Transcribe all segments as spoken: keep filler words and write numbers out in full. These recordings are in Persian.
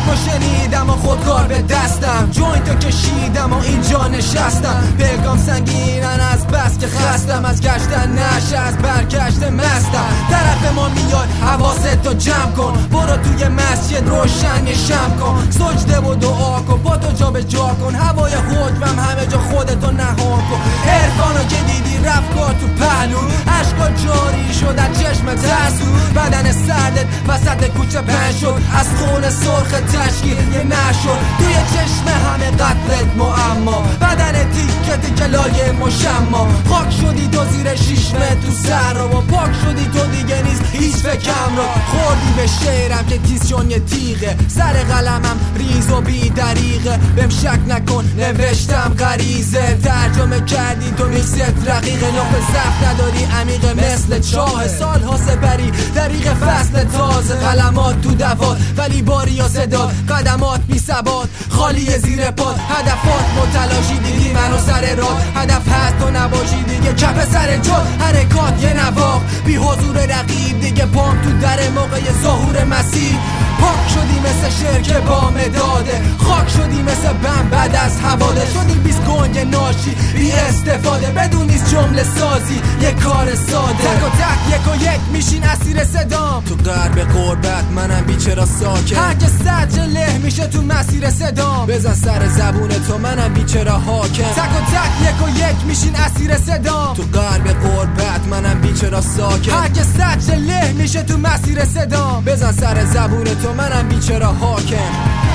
اسمو شنیدم و خودکار به دستم، جوینتو کشیدم و اینجا نشستم. پیغام سنگینن از بس که خستم، از گشتن نشه از برگشت مستم. طرف ما میاد حواستو جمع کن، برو توی مسجد روشن یه شمع کن، سجده و دعا کن، با تو جا به جا کن، هوای حکمم همه جا خودتو نهان کن. عرفانو که دیدی رفت کار تو پهلو، عشقا جاری شد از چشم ترسو، بدن سردت وسط کوچه پنج شد، از خون سرخ تشکیل یه نشد. توی چشم همه قتلت معما، بدن تیکه تیکه لایه مشما، خاک شدی تو زیر شیش متر تو سر رو، و پاک شدی تو دیگه نیست هیچ فکرم رو. خوردی به شعرم که تیسیون یه تیغه، سر قلمم ریز و بی دریغه، بهم شک نکن نوشتم غریزه، ترجمه کردی تو میکست رقیقه، نقطه ضعف نداری عمیقه مثل چاه، سالها سپری دریغ فصل تازه، قلمات تو دوات ولی باری یا صدات، قدمات بی ثبات خالی زیر پاد، هدفات متلاشی دیدی منو سر راه، هدف هست تو نباشی دیگه کف سر جا، حرکات یه نواق بی حضور رقیب، دیگه پام تو در موقع ظهور مسیح، پاک شدی مثل شرک با مداده، خاک شدی مثل بم بعد از حواله، شدی بیست گنگ ناشی بی استفاده، بدون نیست جمله سازی یه کار ساده، تک و تک یک و یک میشین اسیر صدام، تو غرب غربت منم بیچاره ساکت، هر که سجه له میشه تو مسیر صدام، بزن سر زبون تو منم بیچاره حاکم، تک و تک یک و یک میشین اسیر صدام، تو غرب غربت منم بیچاره ساکت، هر که سجه له میشه تو مسیر صدام، بزن سر زبون تو منم بیچاره حاکم.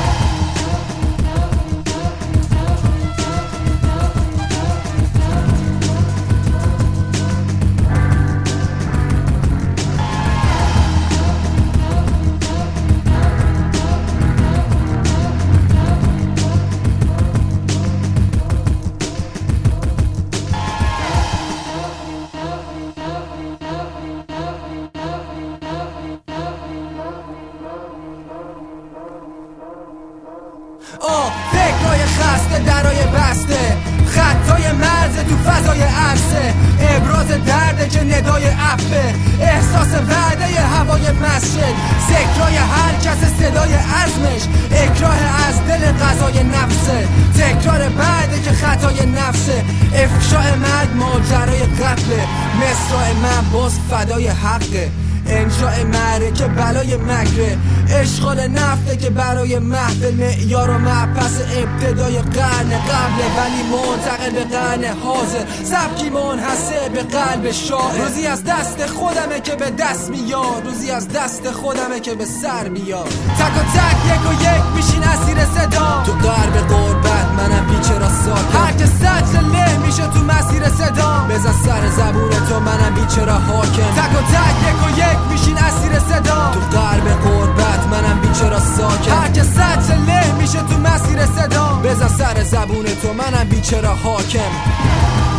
آه فکرهای خسته درای بسته، خطای مرز تو فضای عرصه، ابراز درده که ندای عفه، احساس وعده هوای مسجد، ذکرای هر کس صدای عزمش، اکراه از دل قضای نفسه، تکرار بعده که خطای نفسه، افشاء مرگ ماجرای قتله، مصرع من باز فدای حقه، انشاء معرکه بلای مکره، اشغال نفته که برای محفل، معیار و مبحث ابتدای قرن قبله ولی منتقل به قرن حاضر، سبکی منحصر به قلب شاعر، روزی از دست خودمه که به دست میاد، روزی از دست خودمه که به سر میاد، تک و تک یک و یک میشین اسیر صدا، تو غرب غربت منم بیچاره ساکت، هر که سجل له میشه تو مسیر صدا، بزن سر زبون تو منم بیچاره حاکم، تک و تک یک و یک میشین اسیر صدا، تو غرب غربت منم بیچاره ساکت، هر که سجل له میشه تو مسیر صدا، بزن سر زبون تو منم بیچاره حاکم.